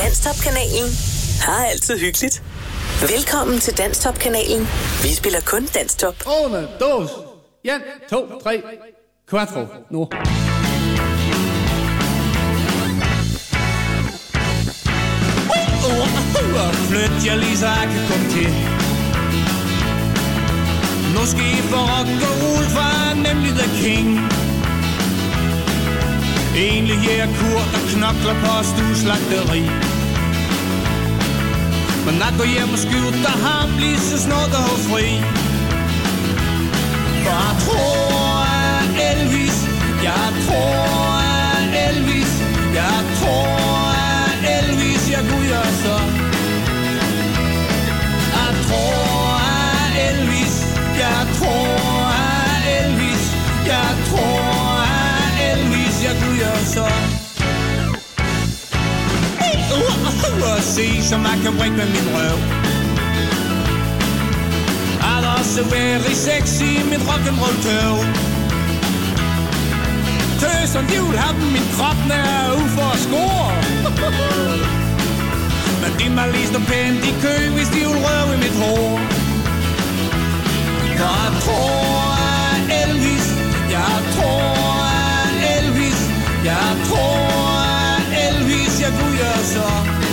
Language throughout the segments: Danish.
Danstop-kanalen har altid hyggeligt. Velkommen til Danstop-kanalen. Vi spiller kun Danstop. 1, 2, 1, 2, 3, 4, nu. Flyt jer lige, så jeg kan komme til. Nu skal I få rock og roll, for nemlig The King. Egentlig jægerkurt og knokler på stueslagteri. Men jeg går hjem og skjuter ham lige så snart der er fri. For jeg tror at Elvis, jeg tror at Elvis, jeg tror at Elvis, jeg guder så. Jeg tror at Elvis, jeg tror at Elvis, jeg tror at Elvis, jeg guder så. Og se, som jeg kan brække med min røv. Er der også very sexy i mit rock'n'roll-tøv. Tøserne, de vil have min krop, når jeg er ude for at score. Men de må lige stå pænt i kø, hvis de vil røve i mit hår. For jeg tror at Elvis, jeg tror at Elvis, jeg tror at Elvis, jeg guder så.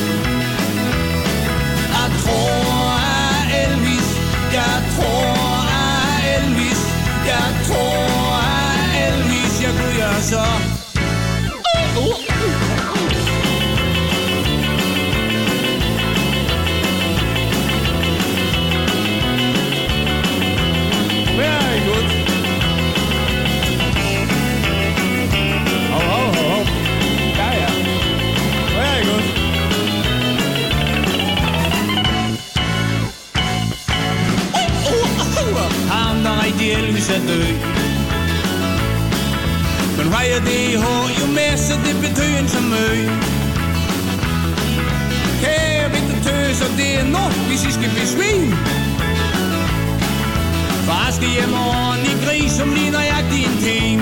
Jeg tror at Elvis, jeg tror at Elvis, jeg tror at Elvis, jeg guder så. Very good. Oh. Ja. Very good. Ham der rigtig Elvis er død. Men hvad er det i hår? Jo mere så det betyder en som møg. Kære vintertøser, det er nu, hvis I skal blive svin. Far skal hjem og ordentlig gris, som ligner jeg din ting.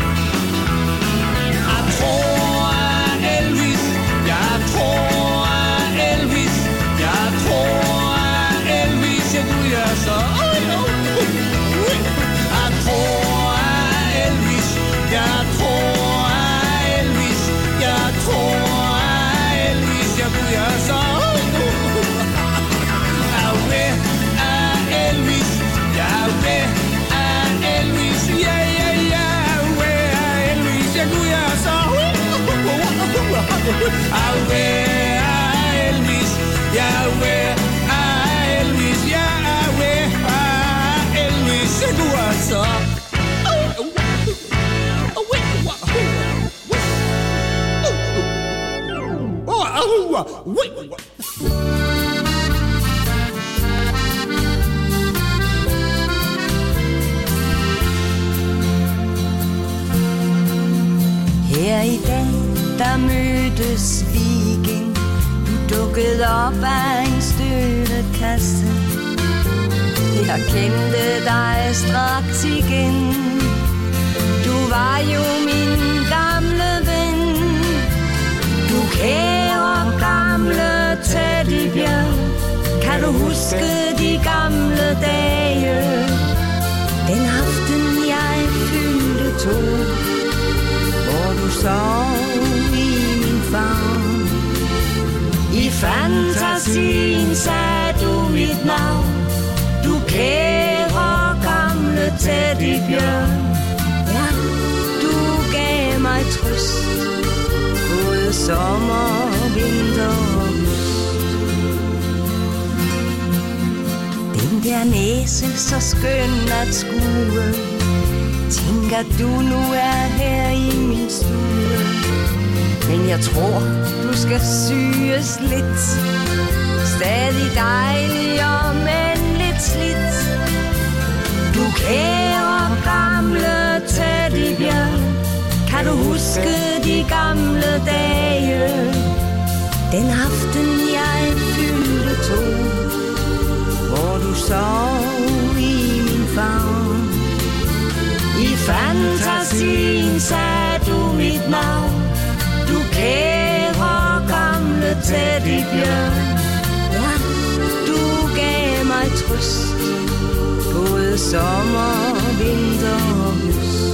Jeg tror at Elvis, jeg tror at Elvis, jeg tror at Elvis, jeg guder så. Jeg tror at Elvis, jeg tror at Elvis, jeg tror at Elvis, jeg guder så. Jeg vil at Elvis, jeg vil at Elvis, ja, jeg vil at Elvis, jeg guder så. Jeg vil at Elvis, jeg vil at Elvis, jeg vil at Elvis, jeg guder så. Her i dag, der mødtes vi igen. Du dukkede op af en støvekasse. Jeg kendte dig straks igen. Du var jo min gamle ven. Du kære gamle teddybjørn. Kan du huske de gamle dage? Den aften jeg fyldte 2, hvor du sov i min favn. I fantasien sagde du mit navn. Du kære gamle teddybjørn. Ja, du gav mig trøst, både sommer, vinter og høst. Den der næse så skøn at skue. Tænker du nu er her i min stue. Men jeg tror du skal syes lidt. Stadig dejligere, men lidt slidt. Du kære gamle teddybjørn. Kan du huske de gamle dage? Den aften jeg fyldte 2, hvor du sov i min favn. I fantasien sagde du mit navn. Du kære gamle teddybjørn. Ja, du gav mig trøst, både sommer, vinter og høst.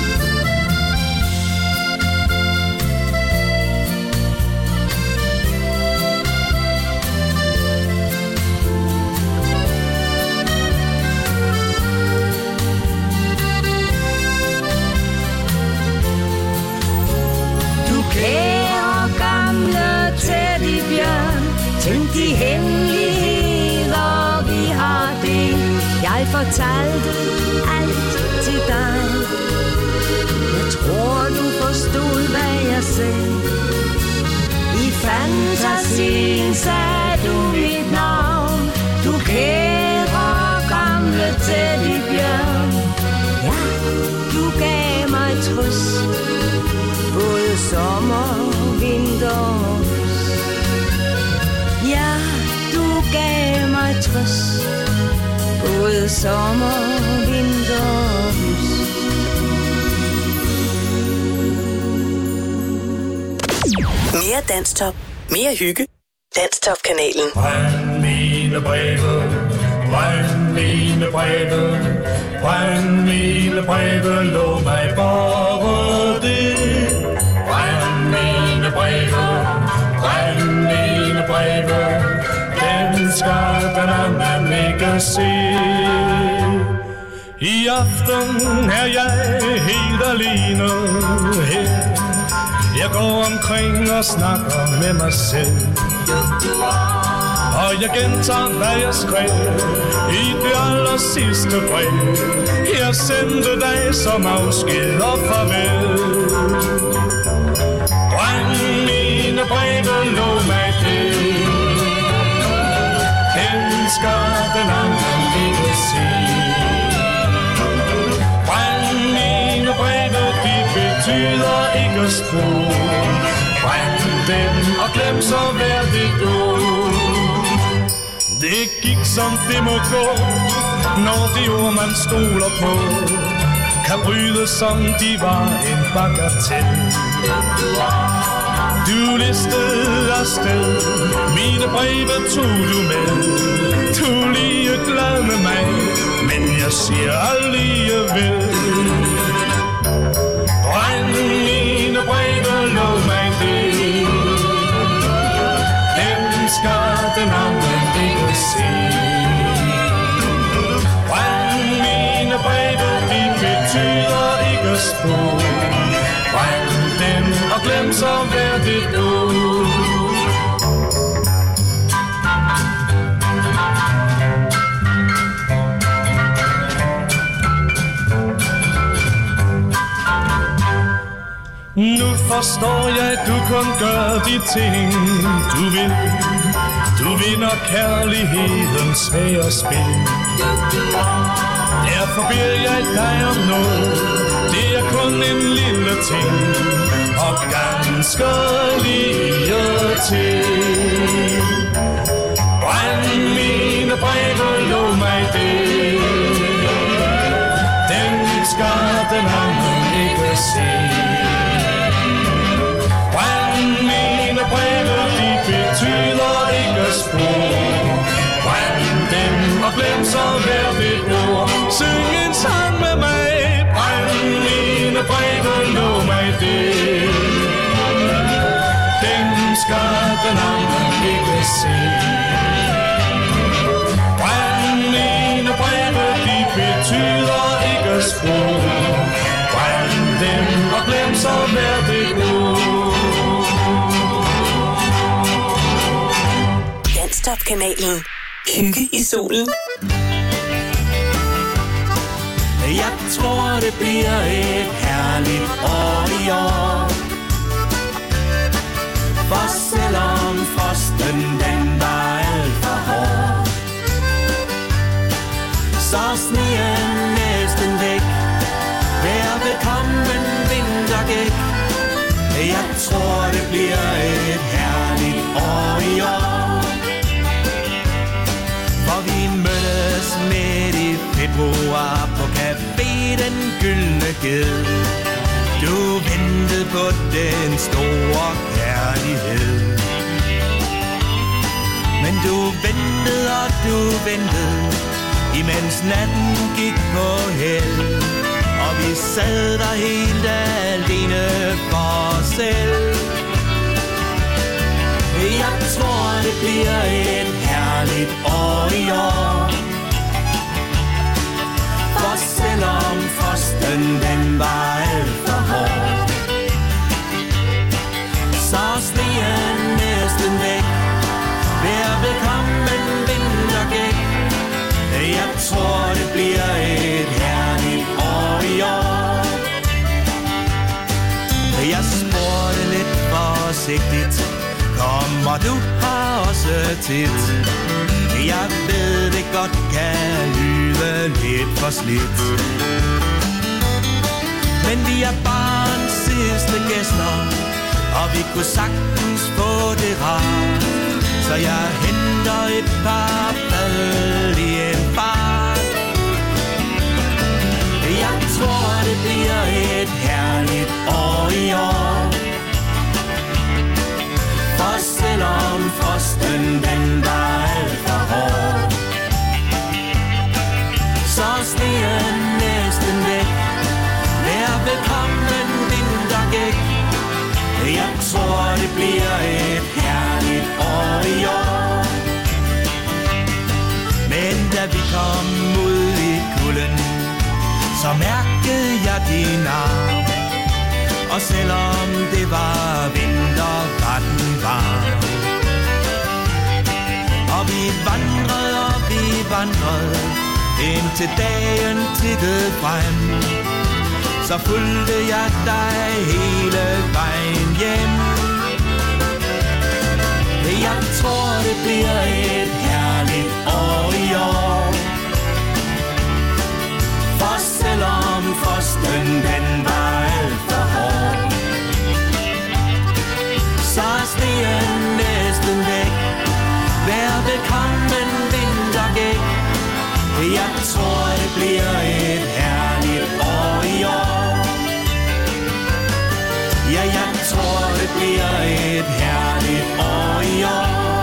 Kære gamle teddybjørn, tænk de hemmeligheder vi har delt. Jeg fortalte alt til dig. Jeg tror du forstod hvad jeg sagde. I fantasien sagde du mit navn. Du kære gamle teddybjørn. Ja, du gav mig trøst, både sommer, vinter og høst. Ja, du gav mig trøst, både sommer, vinter og høst. Mere Danstop, mere hygge. Danstop-kanalen. Brænd mine breve, brænd mine breve, brænd mine breve, lov mig bare det. Brænd mine breve, brænd mine breve, den skal den anden ikke se. I aften er jeg helt alene her. Jeg går omkring og snakker med mig selv. Og jeg gentager, hvad jeg skrev i det aller sidste brev. Jeg sendte dig som afsked og farvel. Brænd mine breve, lov mig det. Den skal den anden ikke se. Brænd mine breve, de betyder ikke spor. Brænd dem og glem så hver det går. Det gik som det må gå, når de ord man stoler på kan bryde som de var en bagatel. Du listede afsted, mine breve tog du med. Du er lige glad med mig, men jeg siger alligevel. Brænd mine breve, lov mig det. Den skal den anden ikke se. Brænd mine breve, de betyder ikke spor. Brænd dem og glem så hver det går. Nu forstår jeg, du kun gør de ting, du vil. Du vinder kærlighedens svære spil. Derfor beder jeg dig om noget. Det er kun en lille ting, og ganske lige til. Brænd mine breve, lov mig det. Den skal den anden ikke se. Mine breve, de betyder ikke spor. Brænd dem og glem så hver det ord. Syng en sang med mig. Brænd mine breve, lov mig det. Dem skal den anden ikke se. Brænd mine breve, de betyder ikke spor. Brænd dem og glem så hver det ord. Danstop-kanalen. Hygge i solen. Jeg tror det bliver et herligt år i år. For selvom frosten den var alt for hård, så sneen næsten væk. Hver velkommen vinter gik. Jeg tror det bliver et herligt år i år. For vi mødes midt i februar på café Den Gyldne Ged. Du ventede på den store kærlighed. ventede og du ventede, imens natten gik på held. Og vi sad der helt alene for os selv. Jeg tror det bliver et herligt år i år, for selvom frosten den var alt for hård, så sneen næsten væk. Vær velkommen vintergæk. Jeg tror det bliver et herligt år i år. Jeg spurgte lidt forsigtigt, kommer du her også tit? Jeg ved det godt kan lyde lidt for slidt, men vi er bare en sidste gæster, og vi kunne sagtens få det rart. Så jeg henter et par bad i en fart. Jeg tror det bliver et herligt år i år, for selvom frosten den var alt for hård, så sneen næsten væk. Vær velkommen vintergæk. Jeg tror det bliver et herligt år i år. Men da vi kom ud i kulden, så mærkede jeg din arm. Og selvom det var vinter, var den varm. Og vi vandrede, indtil dagen tittede frem. Så fulgte jeg dig hele vejen hjem. Jeg tror det bliver et herligt år i år, for selvom frosten den var alt for hård, så er sneen næsten væk. Vær velkommen vintergæk. Jeg tror det bliver et herligt år i år. Ja, jeg tror det bliver et herligt år i år.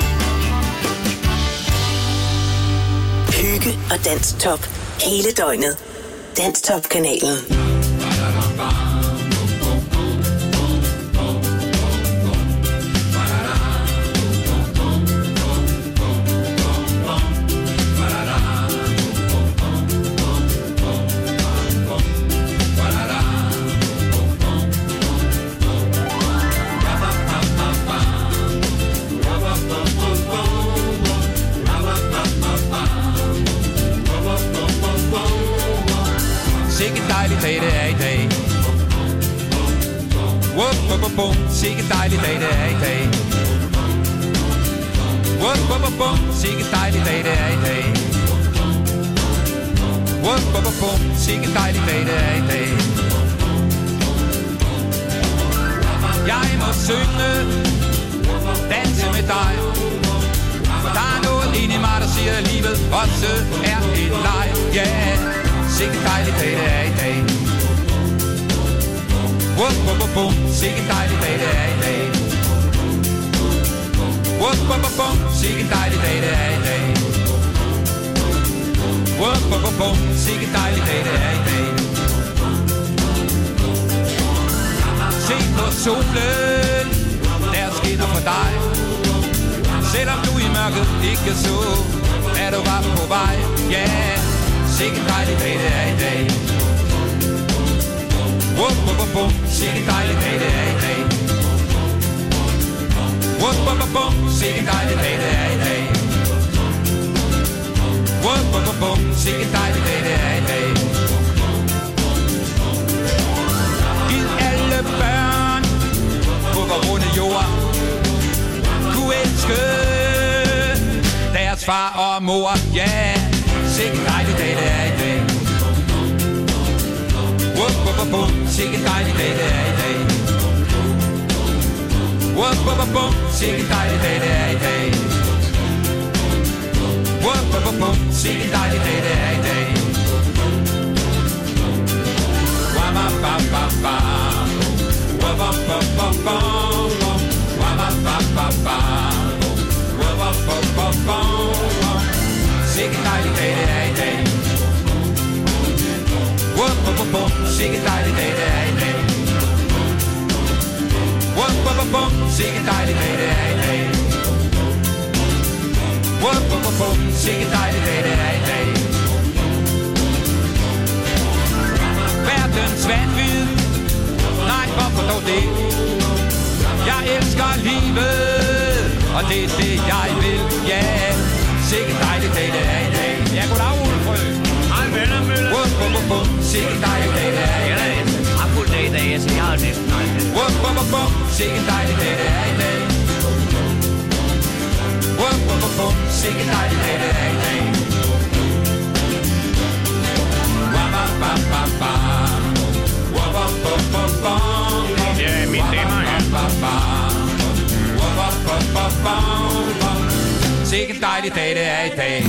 Hygge og Danstop hele døgnet. Danstop-kanalen. Sikke dejlig dag det er i dag. Wup, wup, wup, wup. Sikke dejlig dag det er i dag. Wup, wup, wup, wup. Sikke dejlig dag det er i dag. Wup, wup, wup, wup. Sikke dejlig dag det er i dag. Jeg må synge, danse med dig, for der er noget inde i mig, der siger, at livet også er en leg. Yeah. Sikke dejlig dag det er i dag. Wup, wup, wup, wup. Sikke dejlig dag det er i dag. Wup, wup, wup, wup. Sikke dejlig dag det er i dag. Wup, wup, wup, wup. Sikke dejlig dag det er i dag. Se på solen, der skinner for dig. Selvom du i mørket ikke så, at du var på vej. Yeah. Sikke dejlig dag det er i dag. Wup, wup, wup, wup. Sikke dejlig dag det er i dag. Wup, wup, wup, wup. Sikke dejlig dag det er i dag. Wup, wup, wup, wup. Sikke dejlig dag det er i dag. Giv alle børn på vor runde jord kunne elske deres far og mor. Yeah. Sikke dejlig dag det er i dag. Wup, wup, wup, wup. Sikke dejlig dag det er i dag. Wup, wup, wup, wup. Sikke dejlig dag det er i dag. Wup, wup, wup, wup. Sikke dejlig dag det er i dag. Wama ba ba ba. Wama ba ba ba. Wama ba ba ba. Wama ba ba ba. sikke dejlig dag det er i dag. Sikke dejlig dag det er i dag. Sikke dejlig dag det er i dag. Verdens vanvid, nej hvorfor dog det? Jeg elsker livet, og det er det jeg vil, ja. Yeah. Sikke dejlig dag det er i dag. Ja, goddag Ole Frø. Hej venner, Møller. Sikke dejlig dag det er i dag. Fuld dag i dag, så jeg har næsten aldrig. Sikke dejlig dag det er i dag. Sikke dejlig dag det er i dag. Ja, min damer her. Sikke dejlig dag det er i dag.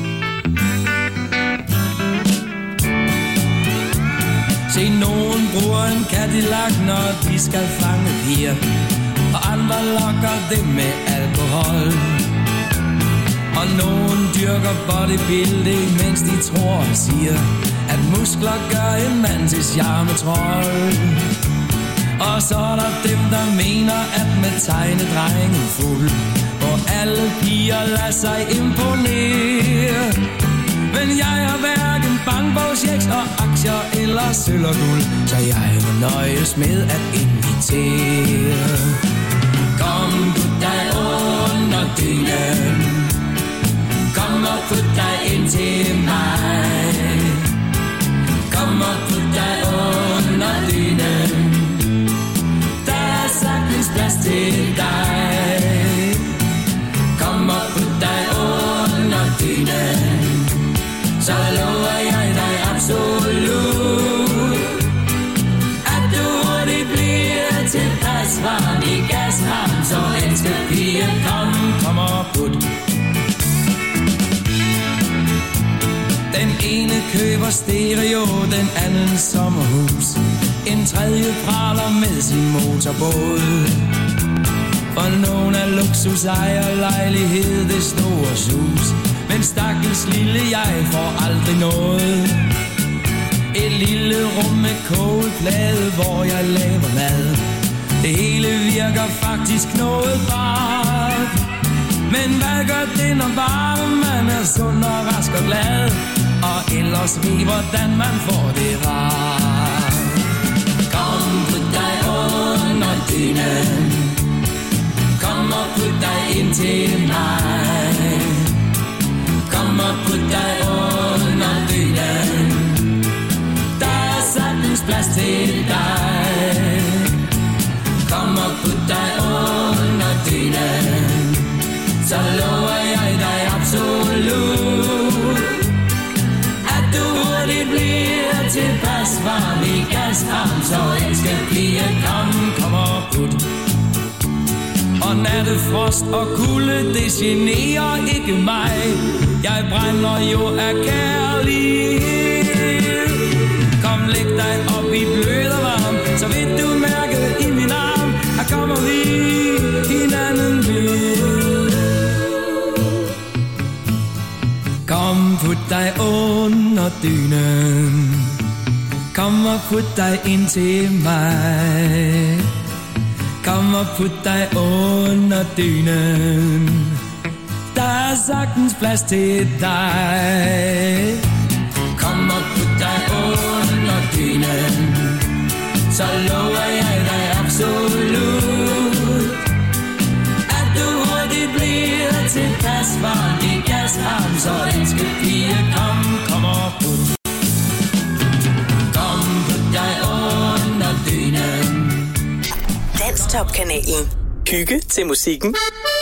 Se, nogen bruger en Cadillac, når de skal fange piger, og andre lokker dem med alkohol. Og nogen dyrker bodybuilding, mens de tror og siger, at muskler gør en mand til charmetrol. Og så er der dem, der mener, at med tegnedrengen fuld, hvor alle piger lader sig imponere. Men jeg har hverken bankbogschecks og aktier eller sølv og guld, så jeg må nøjes med at invitere. Kom, put dig under dynen. Kom og put dig ind til mig. Kom og put dig under dynen. Der er sagtens plads til dig. Kom og put dig under dynen. Så lover jeg dig absolut, at du hurtigt bliver tilpas varm i gashamn. Så elsker piger, kom og put. Den ene køber stereo, den anden sommerhus. En tredje praler med sin motorbåd. For nogen af luksus ejer lejlighed, det store sus. Men stakkels lille jeg får aldrig noget. Et lille rum med kogeplade, hvor jeg laver mad. Det hele virker faktisk noget rart. Men hvad gør det, når bare man er sund og rask og glad, og ellers ved, hvordan man får det rart. Kom, put dig under dynen. Kom og put dig ind til mig. Kom og put dig under dynen. Der er sagtens plads til dig. Kom og put dig under dynen. Så lover jeg dig absolut, at du hurtigt bliver tilpas varm i gashamn. Så elsker piger, kom og put. Og nattefrost og kulde, det generer ikke mig. Jeg brænder jo af kærlighed. Kom, læg dig op i blød og varm, så vil du mærke i min arm, at kommer vi hinanden ved. Kom, put dig under dynen. Kom og put dig ind til mig. Kom og put dig under dynen. Der er sagtens plads til dig. Kom og put dig under dynen. Så lover jeg dig absolut, at du hurtigt bliver tilpas varm i gashamn. Så elsker piger, kom og put. Kom, put dig under dynen. Danstop-kanalen. Hygge til musikken.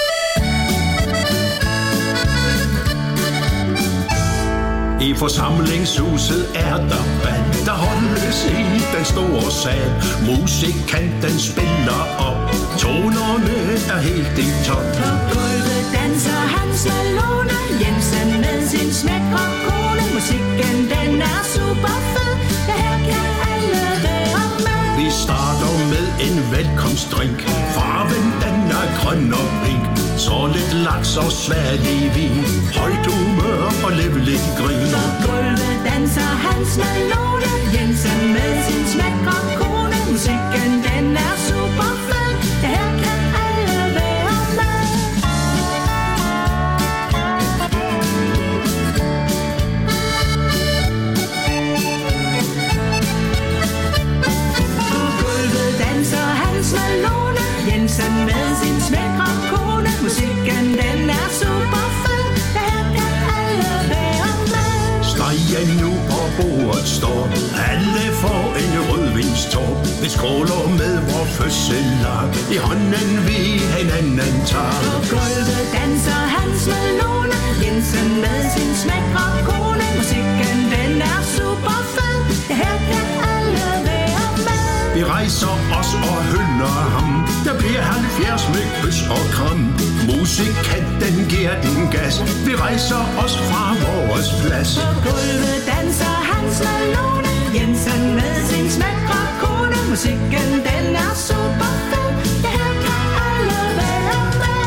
I forsamlingshuset er der band, der holdes i den store sal. Musikanten spiller op, tonerne er helt i top. På gulvet danser Hans Malone Jensen med sin smæk og kone. Musikken den er super fed, ja, her kan alle være med. Vi starter med en velkomstdrink. Farven den er grøn og pink. Så lidt laks og sværlig vin. Højt humør og lidt grin. På gulvet danser Hans Malone Jensen med smæk og kone. Musikken den er super fed. Ja, her kan alle være med. På gulvet danser Hans Malone Jensen med sin smæk og kone. Musikken den er super fed. Ja, her kan alle være med. Stregen nu på bordet står, alle får en rødvinstår. Vi skråler med vor fødselar, i hånden vi hinanden tager. På gulvet danser Hans Malone Jensen med sin smæk og kone. Musikken den er super fed. Ja, her kan alle være med. Vi rejser os og hylder ham, der bliver 70 med kys og kram. Musikanten giver den gas, vi rejser os fra vores plads. På gulvet danser Hans Malone Jensen med sin smæk og kone. Musikken den er super fed. Ja, her kan alle være med.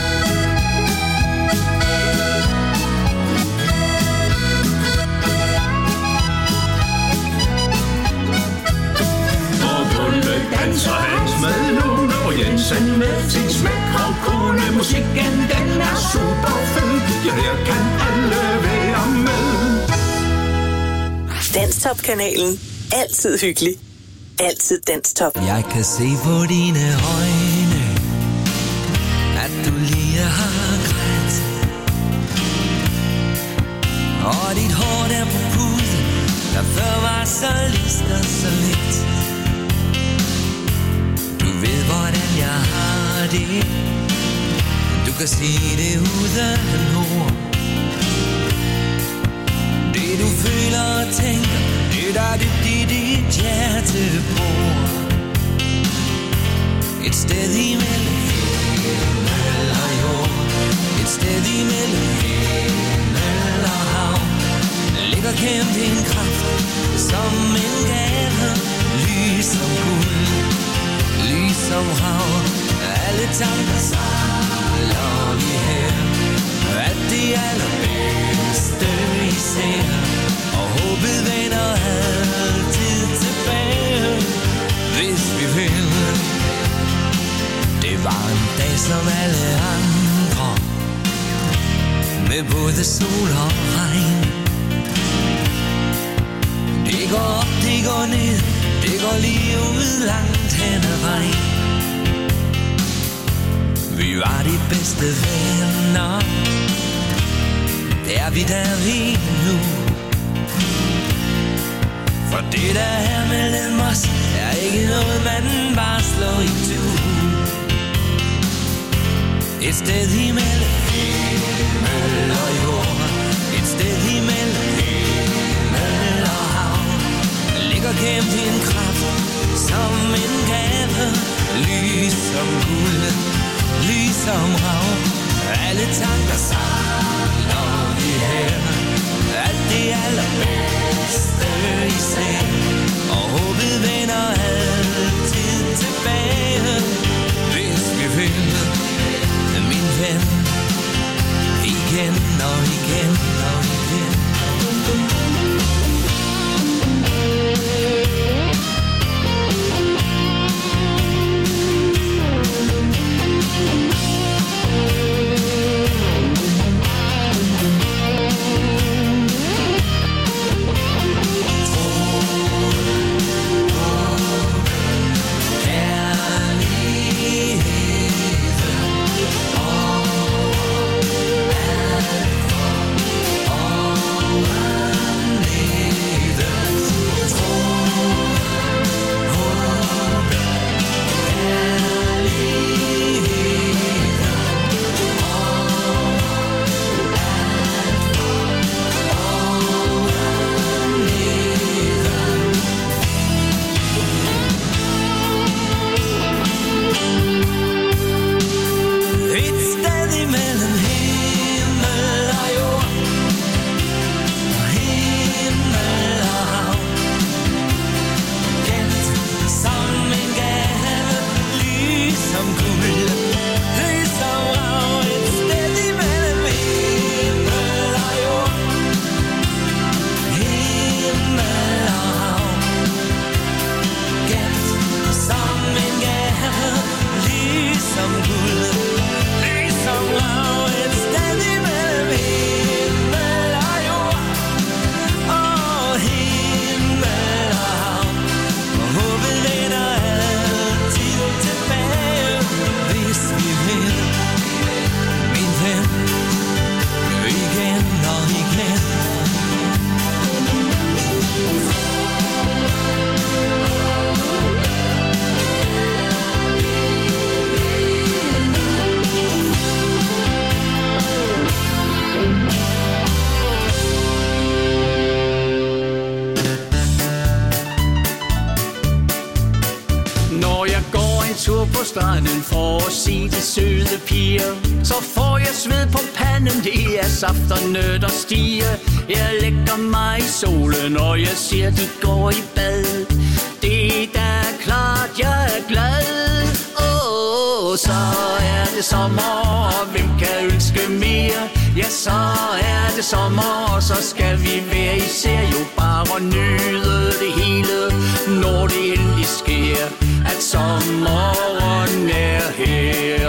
På gulvet danser Hans Malone og Jensen med sin smæk og kone. Musikken den er super fed, ja her kan alle være med. Danstop-kanalen. Altid hyggelig. Altid Danstop. Jeg kan se på dine øjne, at du lige har grædt. Og dit hår der på puden, der før var så lyst og så let. Du ved hvordan jeg har det, du kan sige det uden ord. Det du føler og tænker, det der dybt i dit hjerte bor. Et sted imellem himmel og jord, et sted imellem himmel og hav, ligger gemt en kraft som en gave, lys som guld, lys som hav. Alle tanker samler vi her, at det allerbedste vi ser, og håbet vender altid tilbage, hvis vi vil. Det var en dag som alle andre, med både sol og regn. Det går op, det går ned, det går lige ud langt hen ad vejen. Vi var de bedste venner, det er vi der lige nu. For det der her mellem os er ikke noget man bare slår i tu. Et sted imellem himmel og jord, et sted imellem himmel og hav, ligger gemt en kraft som en gave, lys som guld, lys som hav. Alle tanker samler vi her, at det allerbedste vi ser, og håbet vender altid tilbage, hvis vi vil, min ven, igen og igen og igen. får jeg sved på panden, det er saft og nød og stiger. Jeg lægger mig i solen, og jeg ser, de går i bad. Det er da klart, jeg er glad. Så er det sommer, og hvem kan ønske mere? Ja, så er det sommer, og så skal vi være især jo bare nyde det hele, når det endelig sker, at sommeren er her.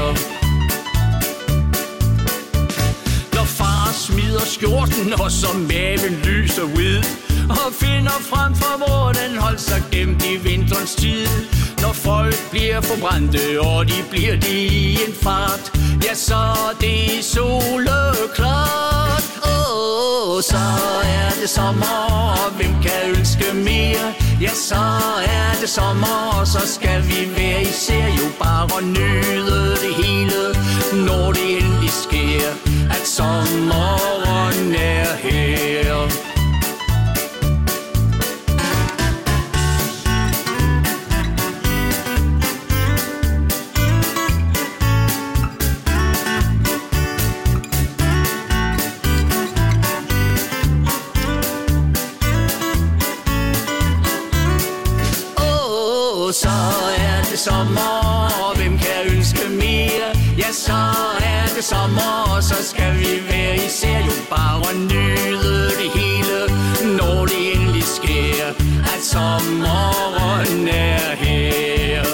Når far smider skjorten, og så maven lyser ud, og finder frem for, hvor den holdt sig gemt i vinterens tid. Når folk bliver forbrændte, og de bliver det i en fart, ja, så er det soleklart. Så er det sommer, og hvem kan ønske mere? Ja, så er det sommer, og så skal vi være især jo bare nyde det hele, når det endelig sker, at sommeren er her. Så er det sommer, og hvem kan ønske mere? Ja, så er det sommer, og så skal vi være især jo bare nyde det hele, når det endelig sker, at sommeren er her.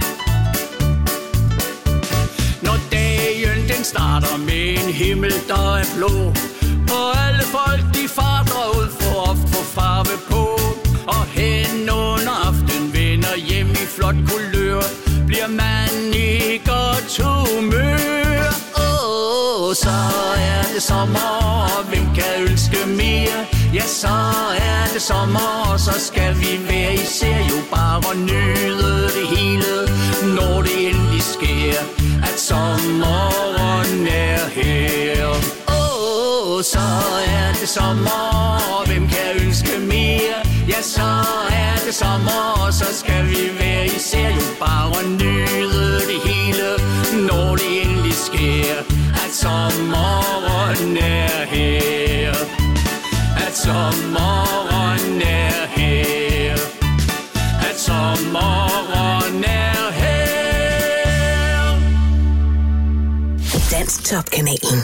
Når dagen den starter med en himmel, der er blå, og alle folk de farter ud for at få farve på, og hen under aften vender hjem i flot kulør, bliver man i godt humør. Så er det sommer, og hvem kan ønske mere? Ja, så er det sommer, og så skal vi være især jo bare nyde det hele, når det endelig sker, at sommeren er her. Så er det sommer, og hvem kan ønske mere? Ja, så er det sommer, og så skal vi være især jo bare nyde det hele, når det endelig sker, at sommeren er her. At sommeren er her. At sommeren er her. Danstopkanalen.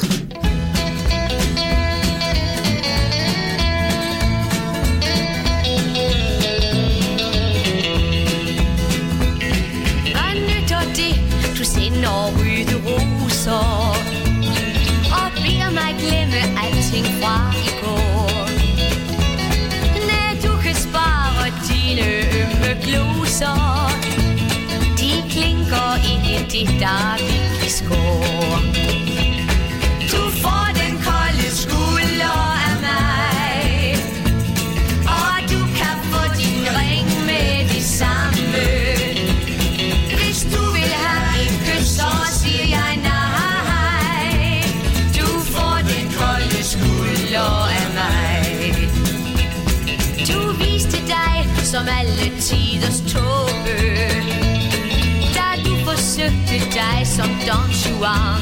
Sender røde roser og beder mig glemme alting fra i går. Nej, du kan spare dine ømme gloser, de klinker ind i det, der virkelig skår. Du får den kolde skulder af mig, og du kan få din ring med det samme. Hvis du vil have et kys, så siger jeg nej. Du får den kolde skulder af mig. Du viste dig som alle tiders tåbe, da du forsøgte dig som Don Juan.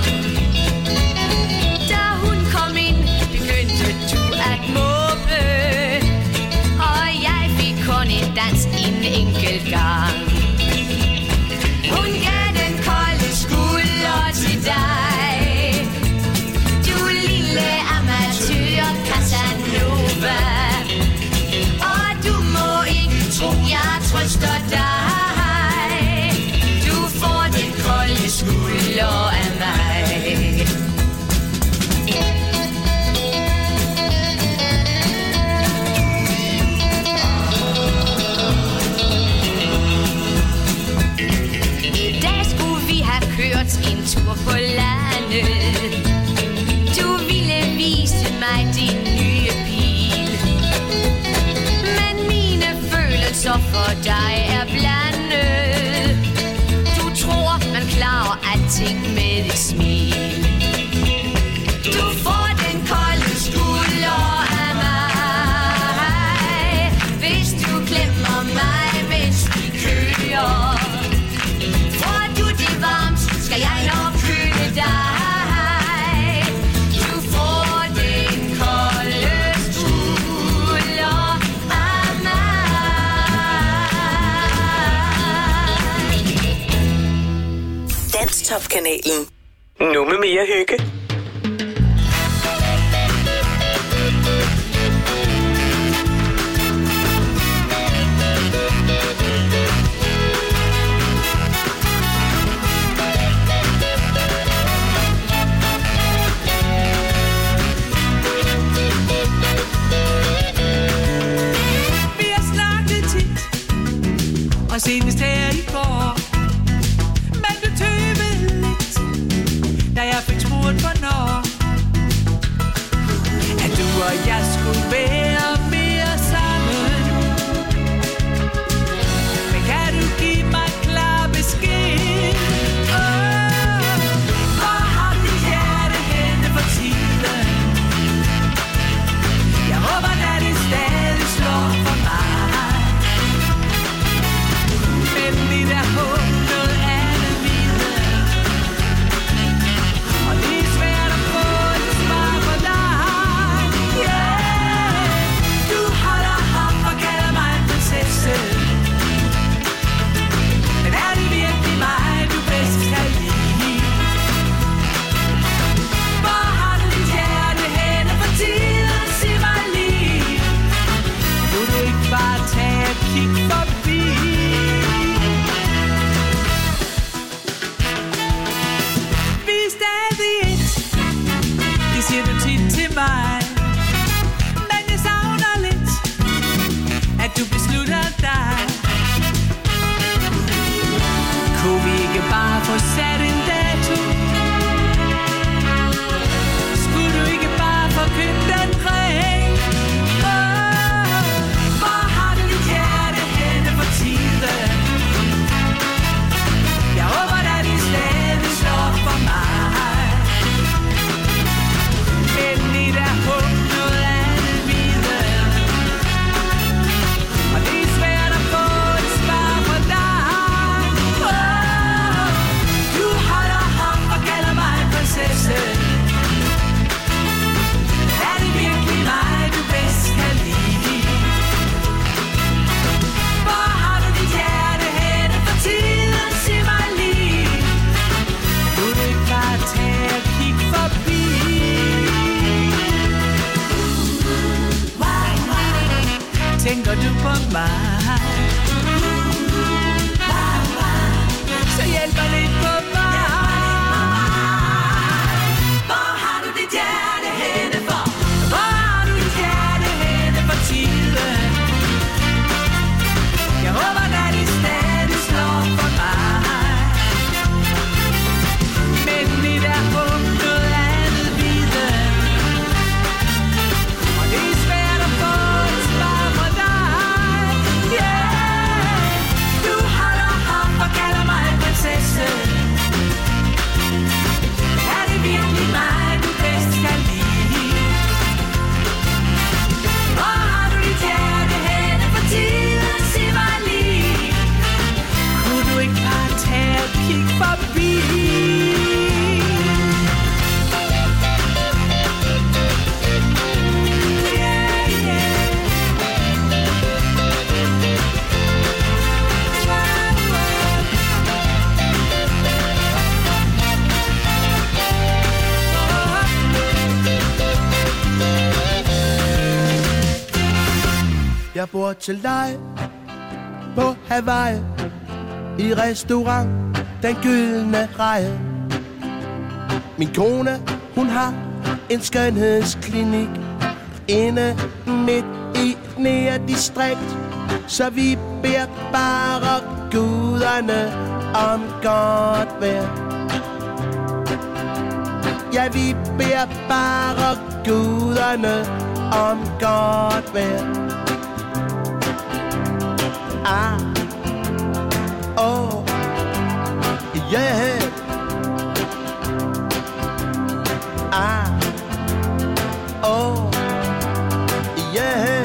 Da hun kom ind, begyndte du at måbe, og jeg fik kun en dans en enkelt gang. Hun gav den kolde skulder til dig, du lille amatør Casanova. Og du må ikke tro, jeg trøster dig. Du får den kolde skulder af mig. Danstop-kanalen. Nu med mere hygge. Og senest her i går, men du tøvede lidt, da jeg fik spurgt hvornår, at du og jeg skulle være mere sammen. Men kan du give mig klar besked? Hvor har dit hjerte henne for tiden? Jeg håber, at det stadig slår for mig. Men det er håb, noget andet vide. Og det er svært at få et svar på dig. Yeah. Du holder op og kalder mig en prinsesse. Men er det virkelig mig, du bedst kan lide? Hvor har du dit hjerte henne for tiden? Sig mig lige. Kunne du ikke bare tage et kig forbi? Det siger du tit til mig, men jeg savner lidt, at du beslutter dig. Kunne vi ikke bare få sat en dato? Skulle du ikke bare få købt den ring? Hvor har du dit hjerte henne for tiden? Jeg håber, at det stadig slår for mig. Tænker du på mig? Så hjælper lidt på mig. Hvor har du dit hjerte henne for? Hvor har du dit hjerte henne for tiden? Jeg håber, at det stadig slår for mig. Men det er håb, noget andet vide. Og det er svært at få et svar på dig. Er det virkelig mig, du bedst kan lide? Hvor har du dit hjerte henne for tiden? Sig mig lige. Kunne du ikke bare tage et kig forbi? Jeg bor til dig på Hawaii, i restaurant Den Gyldne Reje. Min kone, hun har en skønhedsklinik inde midt i et nærdistrikt. Så vi beder bare guderne om godt vejr. Ja, vi beder bare guderne om godt vejr. Ah, oh, yeah. Ah, oh, yeah.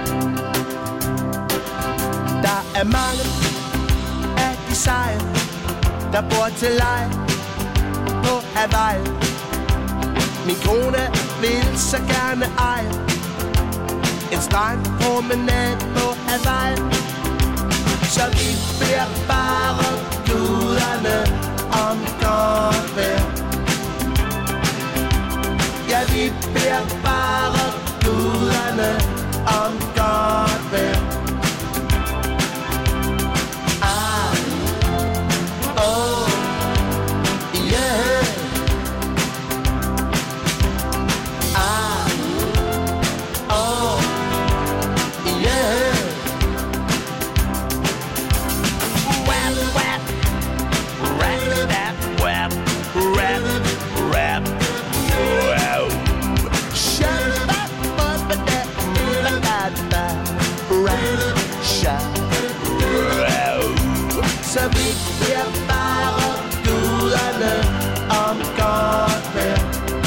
Der er mange af de seje, der bor til leje på Hawaii. Min kone vil så gerne eje en strandpromenade på Hawaii. Så vi beder bare guderne om godt godt vejr. Ja, vi beder bare guderne om godt vejr. Så vi beder bare guderne om godt vejr.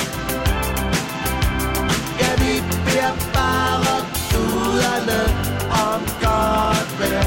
Ja, vi beder bare guderne om godt vejr.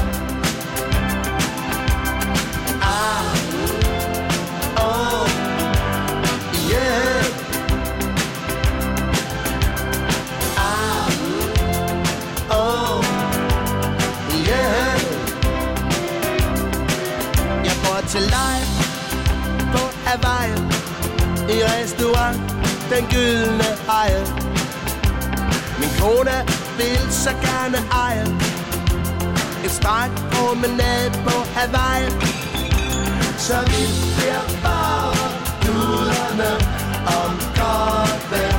Til live på Hawaii, i restaurant Den Gyldne Eje. Min kone vil så gerne eje en strandpromenade på Hawaii. Så vi beder bare guderne om godt vejr.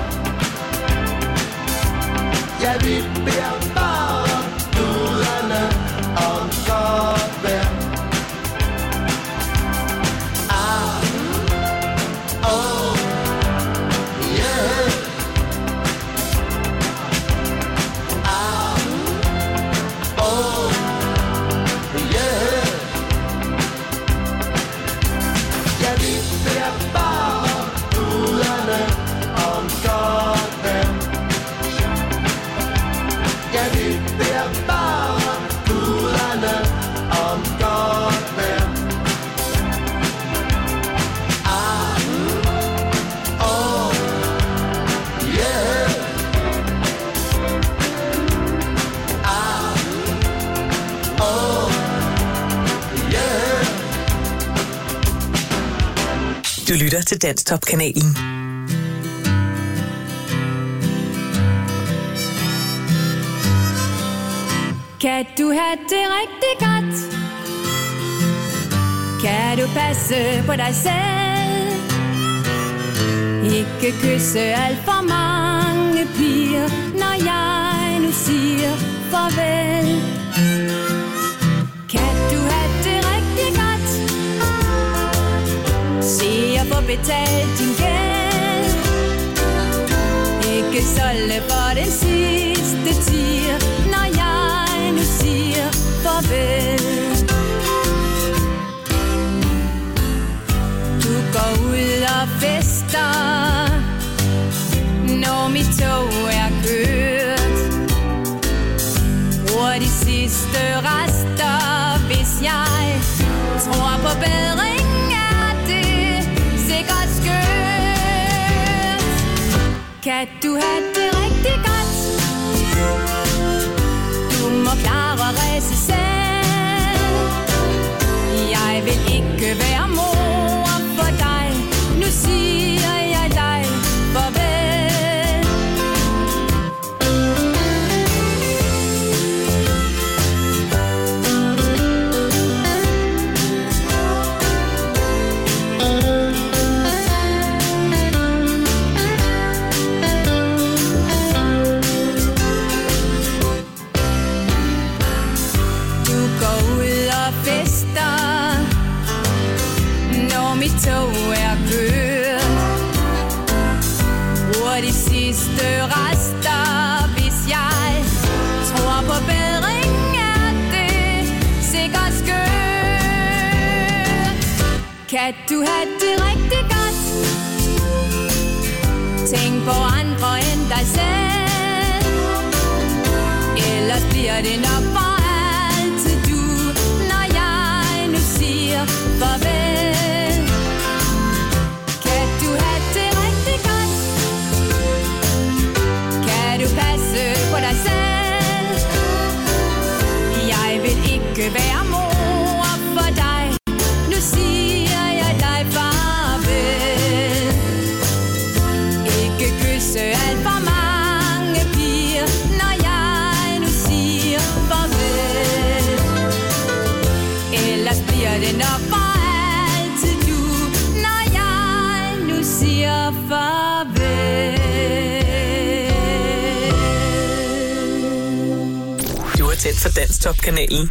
Ja, vi beder bare guderne om godt vejr. Du lytter til Danstop-kanalen. Kan du have det rigtig godt? Kan du passe på dig selv? Ikke kysse alt for mange piger, når jeg nu siger farvel. Kan du have det rigtig godt? Se at få betalt din gæld. Ikke solde for den sidste tier, når jeg nu siger farvel. Du går ud og fester, når mit tog er kørt. Bruger de sidste rester, hvis jeg tror på bedring, er det sikkert skørt. Kan du have det rigtig godt? Du må klare at rejse selv. Jeg vil ikke være mor for dig. Nu siger jeg dig farvel. Du går ud og fester, når mit tog er kørt. Bruger de sidste rester, hvis jeg tror på bedring, er det sikkert skørt. Kan du have det rigtig godt? Tænk på andre end dig selv. Ellers bliver det nok for altid du, når jeg nu siger farvel. Kan du have det rigtig godt? Kan du passe på dig selv? Jeg vil ikke være mor for dig. Nu siger jeg dig farvel. tændt for Danstop-kanalen.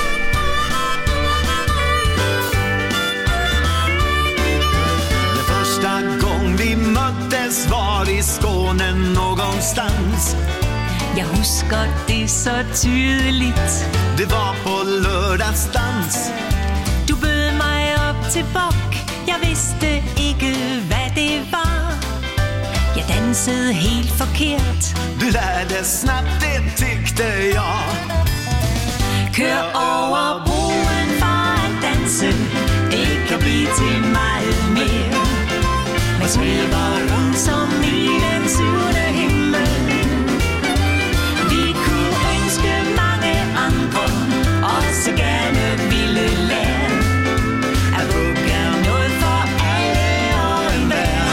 Första gång vi möttes var i Skåne någonstans. Jeg husker det så tydeligt. Det var på lørdagsdans. Du bød mig op til bok. Jeg vidste ikke, hvad det var. Jeg dansede helt forkert. Du lærte snabbt, det tyckte jeg. Kør over broen for at danse. Det kan blive til meget mere. Man svæver rundt som i den syvende himmel. Vi kunne ønske mange andre, også gerne ville lære at vugge noget for alle og enhver.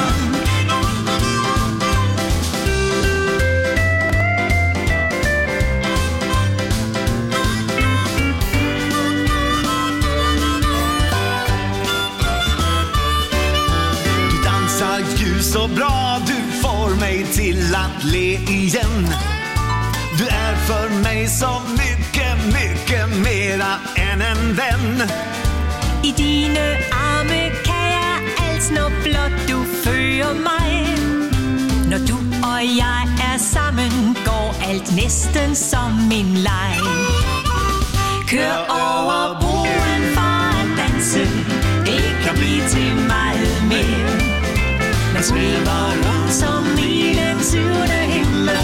Du dansar ju så bra, du får mig till att le igen. Du är för mig så mycket, mycket mera än en vän. I dine arme kan jeg alt, når blot du fører mig. Når du og jeg er sammen, går alt næsten som en leg. Kør over broen for at danse. Det kan blive til meget mere. Man svæver rundt som i den syvende himmel.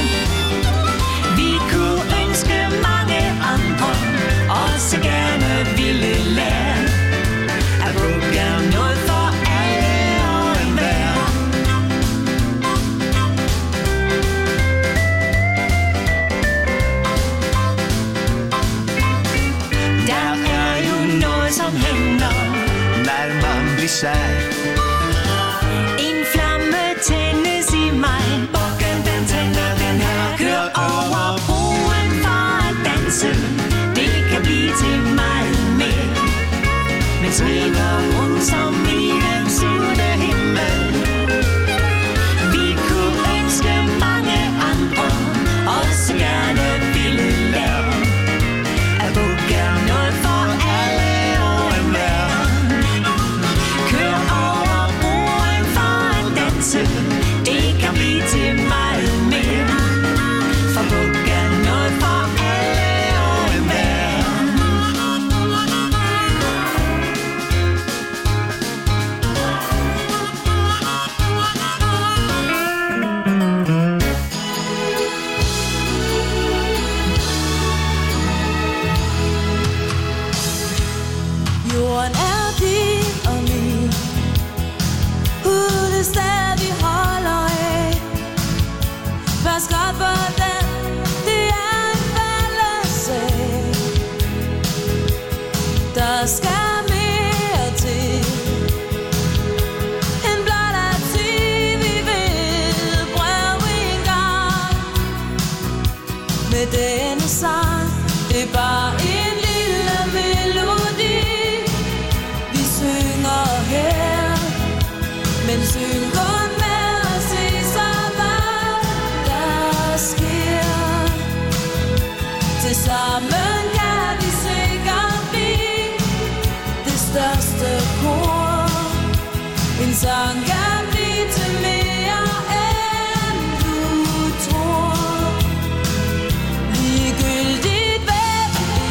Vi kunne ønske mange andre, også gerne ville lære at vugge noget for alle og enhver. Der er jo noget, som hænder, när man blir kär. En flamme tændes i mig. Bukken den tænder den her. Kør over broen for at danse. Det kan blive til meget mere. Men svæver rundt som i den syvende himmel. Vi kunne ønske mange andre, også gerne ville lære at vugge noget for alle og enhver. Kør over broen for at danse. Det kan blive til meget mere. For vugge noget for alle og enhver. Jorden er din og min. Uden sted vi holder af. Pas godt på den. Det er en fælles sag. Der skal mere til end blot at sige vi vil prøve en gang. Med denne sang. Det er bare en lille melodi. Vi synger her, men syng kun med at se så hvad der sker. Tilsammen kan vi sikkert blive det største kor. En sang kan blive til mere end du tror. Ligegyldigt hvad vi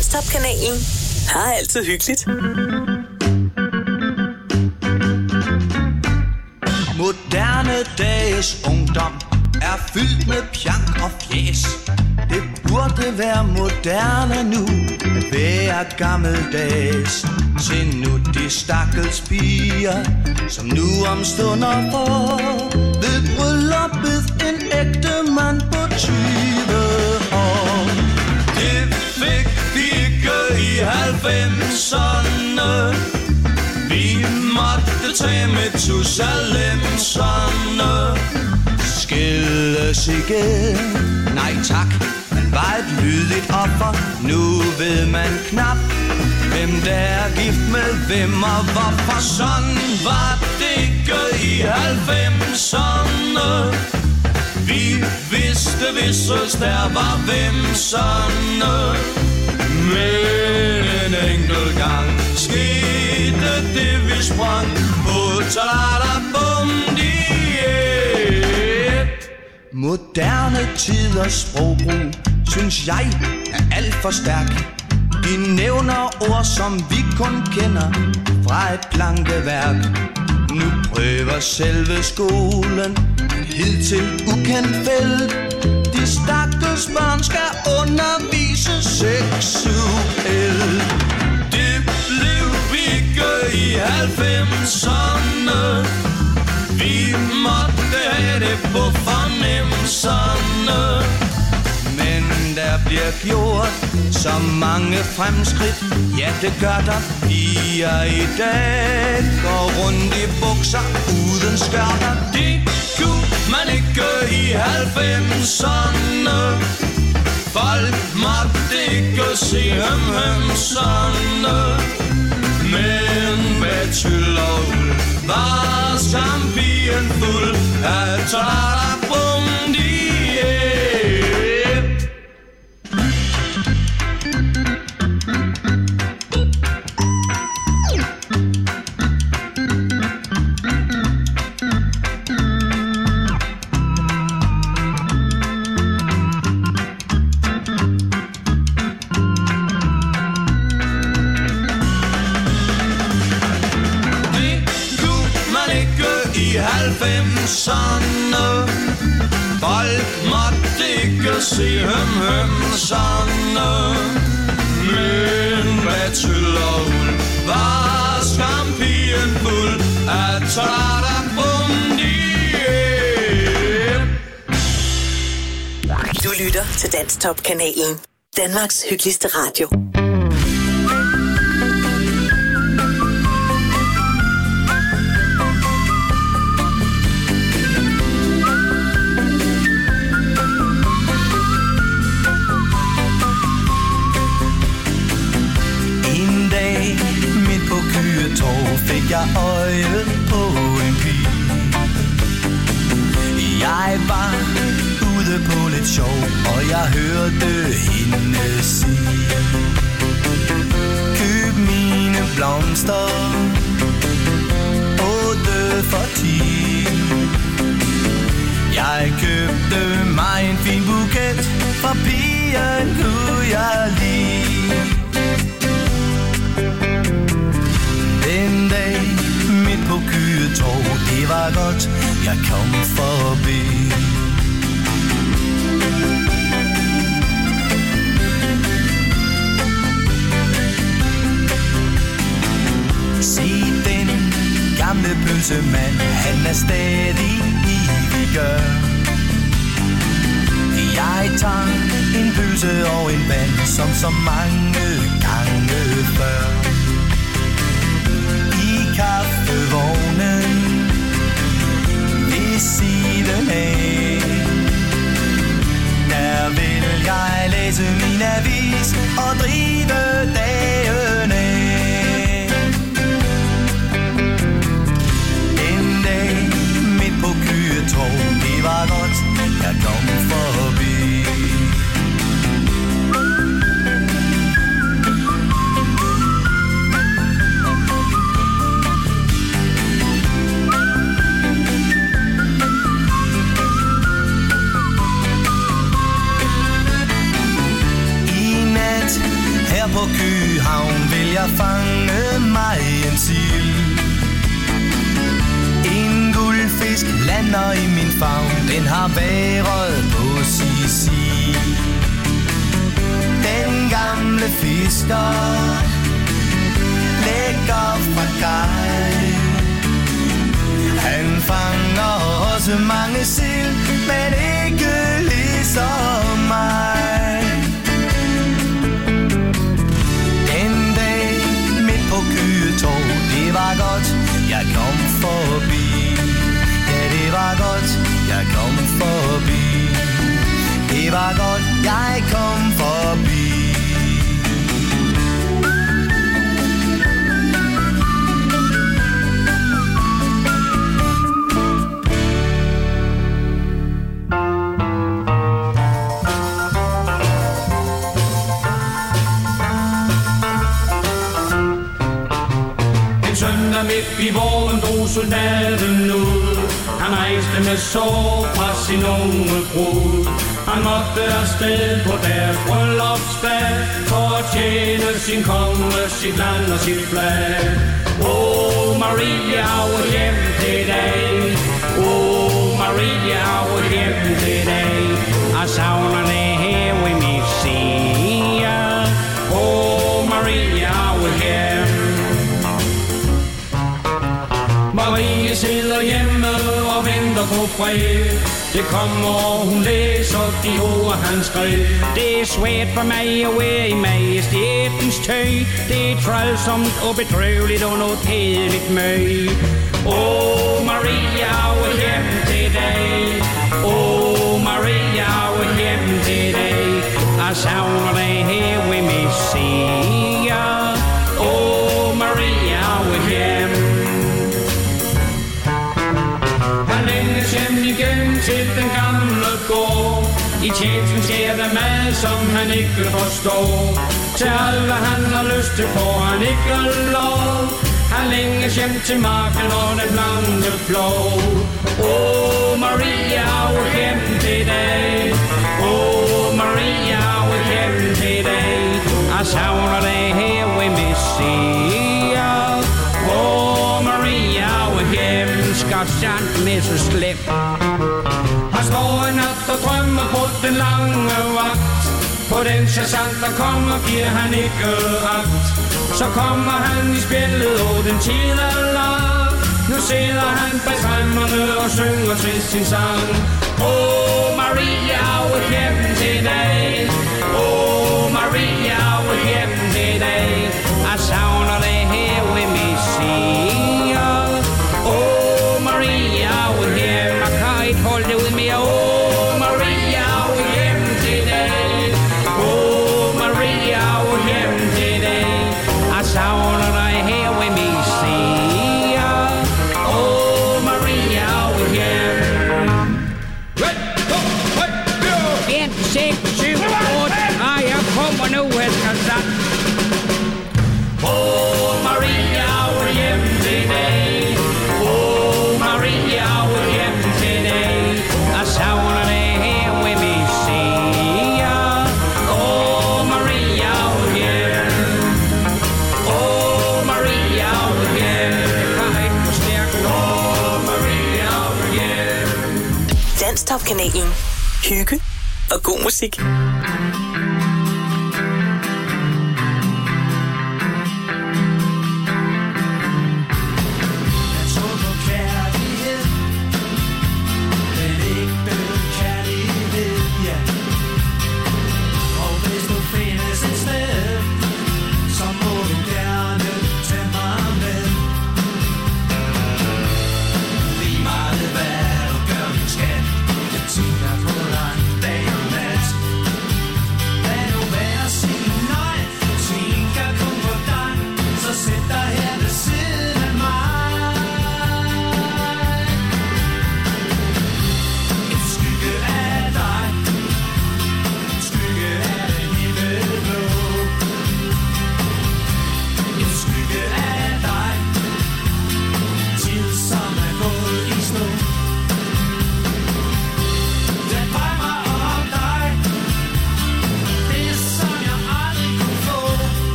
Danstop-kanalen har altid hyggeligt. Moderne dages ungdom er fyldt med pjank og fjes. Det burde være moderne nu at være gammeldags. Se nu de stakkels piger, som nu om stunder får ved brylluppet en ægte mand på 20 år. Det fik vi ikke i 90'erne. Vi måtte tage med Tusalemserne. Skilles igen, nej tak, man var et lydigt offer. Nu ved man knap, hvem der er gift med hvem og hvorfor. Sådan var det ikke i 90'erne. Vi vidste, hvis der var hvemserne. Men en enkelt gang skete det, vi sprang på talalabum-diet. Moderne tiders sprogbrug, synes jeg, er alt for stærk. De nævner ord, som vi kun kender fra et plankeværk. Nu prøver selve skolen hidtil ukendt felt. De stakkels børn skal undervise seksuelt. Det blev vi ikke i 90'erne. Vi måtte have det på fornemmelserne. Men der bliver gjort så mange fremskridt. Ja, det gør der. Piger i dag går rundt i bukser uden skørter. Det kunne man ikke i 90'erne. Folk måtte ikke se hømserne. Men med tyld og uld var champien fuld af talalabum-diet. Folk måtte ikke se hømserne. Men med tyld og uld var champien fuld af talalabum-diet. Du lytter til Danstop-kanalen. Danmarks hyggeligste radio. Fik jeg øje på en pige. Jeg var ude på lidt sjov, og jeg hørte hende sige: køb mine blomster, 8 for 10. Jeg købte mig en fin buket, for pigen kunne jeg lide. Den dag midt på Kyjetorv, det var godt, jeg kom forbi. Se den gamle pølsemand, han er stadig ivigør. Jeg tager en pølse og en vand, som så mange gange før. Kaffevognen ved siden af, der vil jeg læse min avis og drive dagen af. Den dag midt på Kyjetorv, det var godt, jeg kom forbi. Her på Køhavn vil jeg fange mig en sild. En guldfisk lander i min favn, den har været på Sicil. Den gamle fisker lægger fra kaj. Han fanger også mange sild, men ikke ligesom mig. Den dag midt på Køgetorv, det var godt, jeg kom forbi. Ja, det var godt, jeg kom forbi. Det var godt, jeg kom forbi. Søndag midt i våren drog soldaten ud. Han rejste med sorg fra sin unge brud. Han måtte afsted på deres bryllupsdag for at tjene sin konge, sit land og sit flag. Åh, Maria, hvor hjem til dag. Åh, Maria, hvor hjem til dag. Jeg savner det her ved min side. Åh, Maria, hvor hjem. Marie sidder hjemme og venter på brev. Det kommer, og hun læser de ord, han skrev. Det er svært for mig at være i majestætens tøj. Det er trælsomt og bedrøveligt og noget kedeligt møg. Åh, Maria, hvor hjem til dig. Åh, Maria, hvor hjem til dig. Jeg savner dig her ved Messia. Åh, Maria, hvor hjem. Han længes hjem igen til den gamle gård. I tjenesten sker der mad, som han ikke forstår. Til alt, hvad han har lyst til, får han ikke lov. Han længes hjem til marken og den blanke plov. Åh, Maria, hvor hjem til dig. Åh, Maria, hvor hjem til dig. Jeg savner dig her ved Messia. Åh, Maria, hvor hjem skal sandt med så slem. Han står en nat og drømmer på den lange vagt. På den sergeant, der kommer, giver han ikke agt. Så kommer han i spillet, og den tid er lang. Nu sidder han bag tremmerne og synger til sin sang. Åh, Maria, hvor hjem til dig. Åh, Maria, hvor hjem til dig. Jeg savner dig her ved Messia. Åh, Maria, hvor hjem. Jeg kan ikke holde det ud mere. Åh, Maria, hvor hjem til dig. Åh, Maria, hvor hjem til dig. Jeg savner dig her ved Messia. Åh, Maria, hvor hjem. 1, 6, 7, 8. Nej, jeg kommer nu, jeg skal starte. Åh, Maria, hvor hjem til dig. Åh, Maria, hvor hjem til dig. Jeg savner dig her ved Messia. Åh, Maria, hvor hjem. Åh, Maria, hvor hjem. Jeg kan ikke forstærke. Åh, Maria, hvor hjem. Danstop-kanalen. Hygge og god musik. Tænker på dig dag og nat.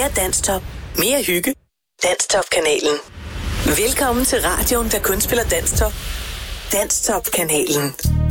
Mere Danstop. Mere hygge. Danstop-kanalen. Velkommen til radioen, der kun spiller Danstop. Danstop-kanalen.